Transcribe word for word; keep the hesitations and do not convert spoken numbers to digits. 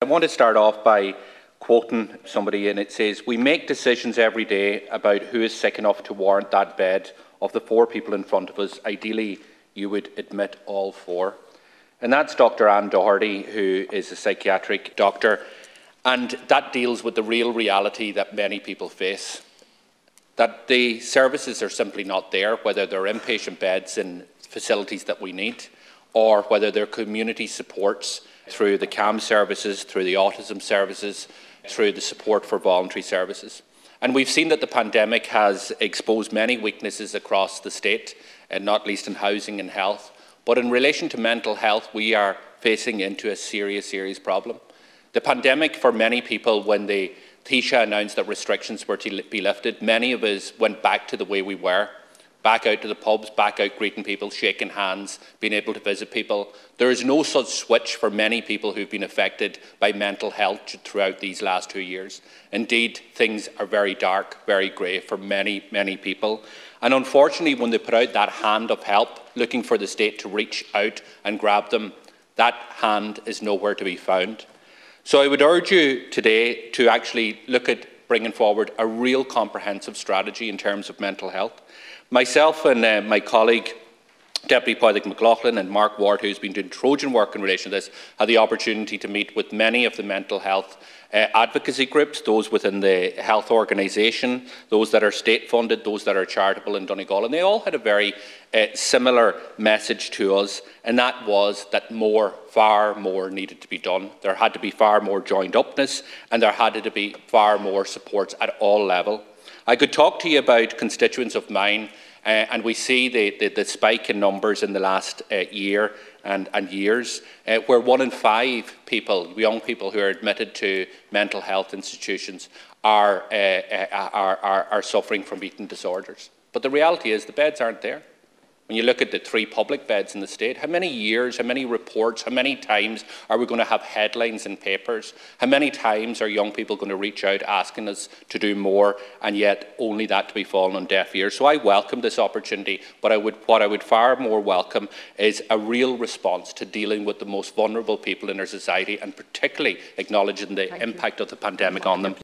want to start off by quoting somebody, and it says, "We make decisions every day about who is sick enough to warrant that bed. Of the four people in front of us, ideally you would admit all four." And that's Doctor Anne Doherty, who is a psychiatric doctor, and that deals with the real reality that many people face. That the services are simply not there, whether they're inpatient beds in facilities that we need, or whether they're community supports through the C A M services, through the autism services, through the support for voluntary services. And we've seen that the pandemic has exposed many weaknesses across the state, and not least in housing and health. But in relation to mental health, we are facing into a serious, serious problem. The pandemic, for many people, when the Taoiseach announced that restrictions were to be lifted, many of us went back to the way we were, back out to the pubs, back out greeting people, shaking hands, being able to visit people. There is no such switch for many people who've been affected by mental health throughout these last two years. Indeed, things are very dark, very grey for many, many people. And unfortunately, when they put out that hand of help, looking for the state to reach out and grab them, that hand is nowhere to be found. So I would urge you today to actually look at bringing forward a real comprehensive strategy in terms of mental health. Myself and uh, my colleague, Deputy Padraig McLaughlin, and Mark Ward, who's been doing Trojan work in relation to this, had the opportunity to meet with many of the mental health uh, advocacy groups, those within the health organisation, those that are state-funded, those that are charitable in Donegal, and they all had a very uh, similar message to us, and that was that more, far more needed to be done. There had to be far more joined-upness, and there had to be far more supports at all levels. I could talk to you about constituents of mine, uh, and we see the, the, the spike in numbers in the last uh, year and, and years, uh, where one in five people, young people who are admitted to mental health institutions, are, uh, uh, are, are, are suffering from eating disorders. But the reality is the beds aren't there. When you look at the three public beds in the state, how many years, how many reports, how many times are we going to have headlines in papers? How many times are young people going to reach out asking us to do more, and yet only that to be fallen on deaf ears? So I welcome this opportunity, but I would, what I would far more welcome is a real response to dealing with the most vulnerable people in our society, and particularly acknowledging the Thank impact you. of the pandemic on them.